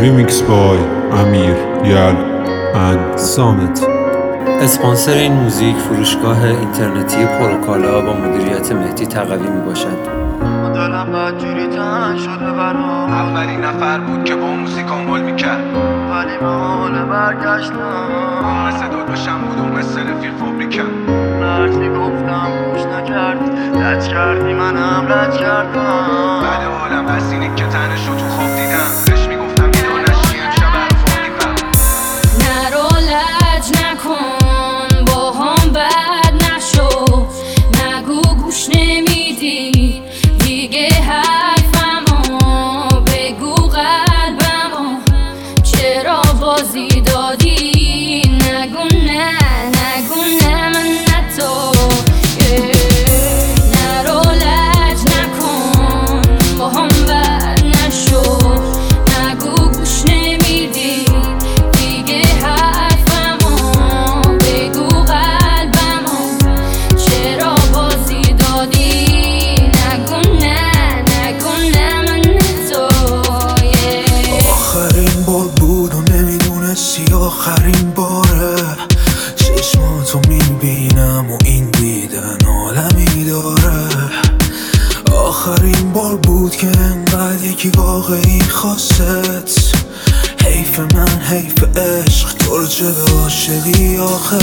ریمیکس بای امیر یل اند سامت. اسپانسر این موزیک فروشگاه اینترنتی پروکالا با مدیریت مهدی تقوی می باشد. دلم بدجوری تنگ شده برام، اولین نفر بود که با موزیک آمول میکرد، ولی محاله برگشتم. مثل داداشم بود و مثل رفیق فابریکم. هرچی گفتم گوش نکردی، لج کردی منم لج کردم. بعد حالم بس اینه که تنشو تو خواب دیدم، بهش میگفتم بیدار نشی امشب برا فاقیدم. نرو لج نکن با هم بد نشو، نگو گوش نمیدی دیگه حرفمو، بگو قلبمو چرا بازی دادی، نگو نه نگو نه من نه تو. نرو لج نکن با هم بد نشو، نگو گوش نمیدی دیگه حرفمو، بگو قلبمو چرا بازی دادی، نگو نه نگو نه من نه تو. آخرین بار بود و نمیدونستی آخرین باره، چشماتو میبینم و این دیدن عالمی داره. آخرین بار بود که انقدر یکی واقعی خواست، حیف من حیف عشق تو رو چه به عاشقی آخه.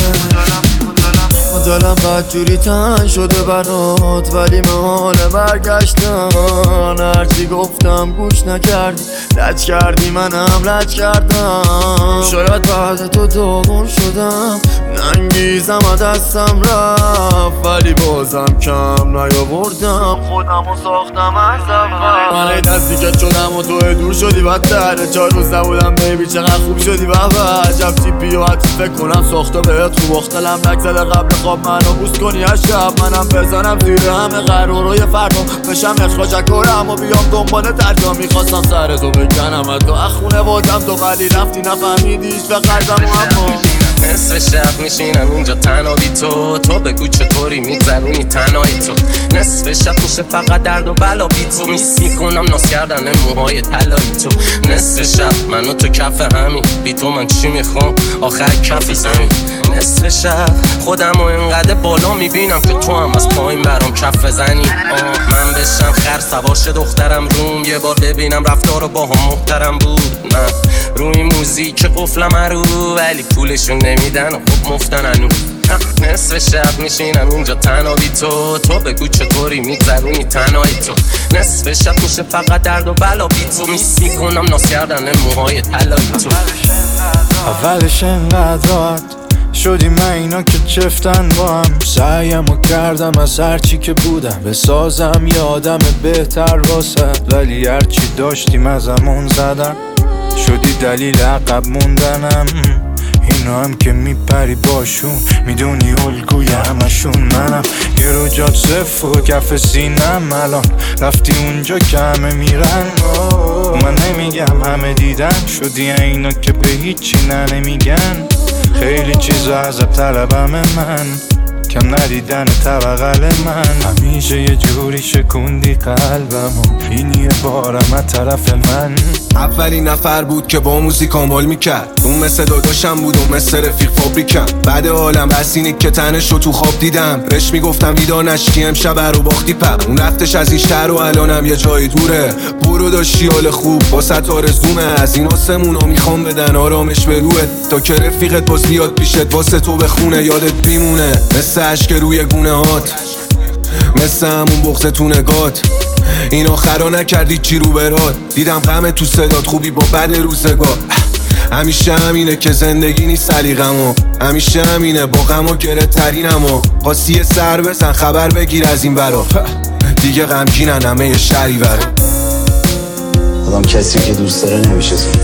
دلم بدجوری تنگ شده برات، ولی محاله برگشتن. هرچی گفتم گوش نکردی، لج کردی منم لج کردم. شاید بعد تو داغون شدم، ننگیزم از دستم رفت، ولی بازم کم نیاوردم، خودمو ساختم از اول. من نزدیکت شدم و تو دور شدی بدتر، 4 روز نبودم بیبی چقدر خوب شدی بابا. عجب تیپی و حتی فکر کنم ساخته بهت رو باختلم نگذده قبل خواب منو بوست کنی از شب، منم بزنم زیر همه قرارای فردا، بشم اخراجکارم و بیام دنبال ترجا. میخواستم سر تو بکنم از تو اخونه بازم تو، ولی رفتی نفهمیدیش و قلبم. اما نصف شب میشینم اینجا تنها بی تو، تو بگو چطوری میگذرونی تنهایی تو. نصف شب میشه فقط درد و بلا بی تو، میس میکنم ناز کردن موهای طلایی تو. نصف شب منو تو کف همین، بی تو من چی میخوام آخر کفی زمین. نصف شب خودم و اینقدر بالا میبینم که تو هم از پایین برام کف بزنی. من بشم خر سواش دخترم روم، یه بار ببینم رفتارو با هم محترم بود. من روی موزیک قفلم رو، ولی پولشون نمیدن و خب مفتن هنو. نصف شب میشینم اینجا تنها بی تو، تو بگو چطوری میگذرونی تنهایی تو. نصف شب میشه فقط درد و بلا بی تو، میس میکنم ناز کردن موهای طلایی تو. اولش انقدر راحت شدی من اینا که چفتن با هم، سعیمو کردم از هرچی که بودم بسازم یه آدم بهتر واسه، ولی هرچی داشتیم ازمون زدن، شدی دلیل عقب موندنم. اینا هم که میپری باشون میدونی الگوی همشون منم، یه رو جات صف و کف سینم، الان رفتی اونجا که همه میرن. من نمیگم همه دیدن، شدی اینا که به هیچی نمیگن، خیلی چیزا ازت طلبم من، کم ندیدن طبقل من. همیشه یه جوری شکوندی قلبمو، این یه بارم از طرف من. اولین نفر بود که با موزیک آمول میکرد، اون مثل داداشم بود و مثل رفیق فابریکم. بعد حالم بس اینه که تنشو تو خواب دیدم، بهش میگفتم بیدار نشی امشب رو باختی پب. اون رفتش از این شهر و الانم یه جای دوره، برو داشتی حال خوب با ستاره زومه. از این آسمونا میخوام بدن آرامش به روحت، تا که رفیقت باز بیاد پیشت واسه تو بخونه، یادت بیمونه مثل عشق روی گونه هات، مثل همون بغض تو نگات. این آخرا نکردی چی رو برات، دیدم غم تو صدات خوبی با بد روزگار. همیشه همینه که زندگی نیست سلیقمو، همیشه همینه با غم و گره ترینمو. قاسی سر بزن خبر بگیر از این برا، دیگه غمگینن همه یه شهری برا. آدم کسی که دوست داره نمیشه زون،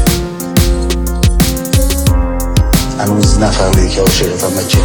هنوز نفهمیدی که عاشقتم بچه.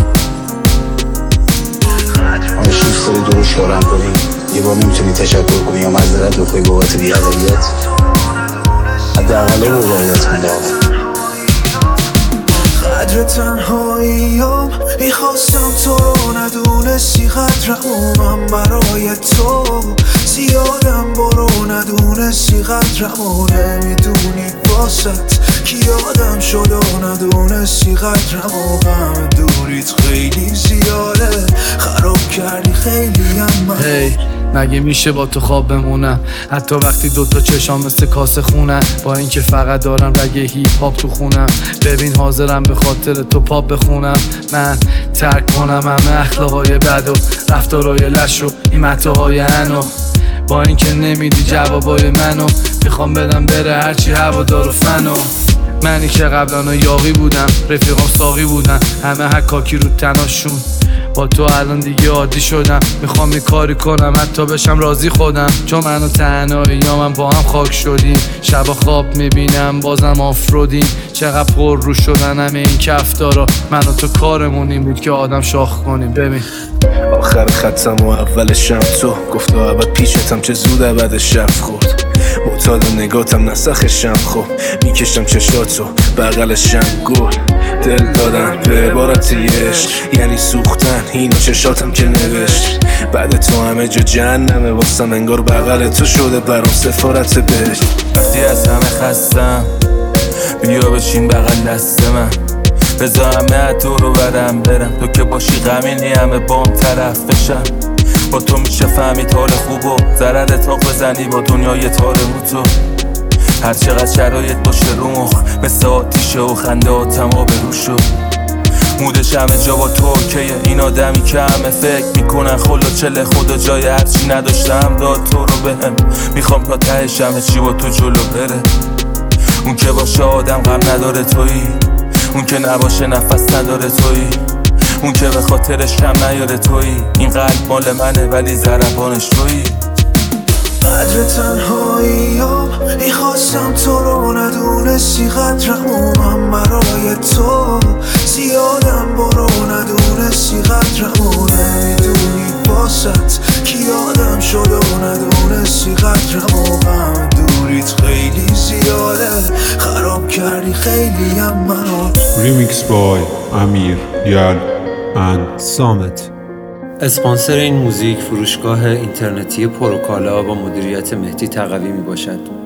آنش دوست داری دروش کارم کنی، یه بار نمیتونی تشکر کنی یا معذرت بخوای بابت بی‌ادبیت، حداقل واقعیت کن. قدر تنهاییام این میخواستم تو رو ندونستی قدرمو من برای تو زیادم برو ندونستی قدرمو نمیدونی باست کی یادم شد و ندونستی قدرمو غم دوریت خیلی زیاده خراب کردی خیلی من مگه میشه با تو خواب بمونم حتی وقتی دوتا چشام مثل کاسه خونم با اینکه فقط دارم رگ هیپ هاپ تو خونم ببین حاضرم به خاطر تو پاپ بخونم من ترک کنم همه اخلاقای بد و رفتارای لش و این متاهای انو با اینکه نمیدی جوابای منو میخوام بدم بره هرچی هوادار و فنو منی که قبلا یاقی بودم رفیقام ساقی بودن همه حکاکی رو تناشون با تو الان دیگه عادی شدم میخوام یه کاری کنم حتی بشم راضی خودم چون من و تنهایی یا من با هم خاک شدیم شبا خواب میبینم بازم آفرودیم چقدر پر رو شدن همه این کفتارا من و تو کارمون این بود که آدم شاخ کنیم ببین آخر خطم و اولشم تو گفت اول پیشتم چه زود بعد شب خورد معتاد نگاتم نسخشم خب میکشم چشاتو بغلشم گل دل دادم به عبارت عشق یعنی سوختن اینو چشاتم که نوشت بعد تو همه جا جهنمه واسم انگار بغل تو شده برام سفارت بهش وقتی از همه خستم بیا بشین بغل دست من بذار همه تو رو برم تو که باشی غمینی همه بام طرف بشم با تو میشه فهمید حال خوب و ضرر تاق بزنی با دنیای تارموتو هر چقدر شرایط باشه رو مخ مثل آتیشه و خنده آتم آب روشو مودش همه جا با تو اوکیه این آدمی که همه فکر میکنن خلا چله خدا جای هرچی نداشتم داد تو رو بهم میخوام تا تهش همه چی با تو جلو بره اون که باشه آدم غم نداره تویی اون که نباشه نفس نداره تویی اون که به خاطرش کم نیاره تویی این قلب مال منه ولی ضربانش تویی قدر تنهاییام میخواستم تو رو ندونستی قدرمو من برای تو زیادم برو ندونستی قدرمو نمیدونی باست کی یادم شد و ندونستی قدرمو غم دوریت خیلی زیاده خراب کردی خیلی منو Remix by امیر یال and سامت. اسپانسر این موزیک فروشگاه اینترنتی پروکالا با مدیریت مهدی تقوی می باشد.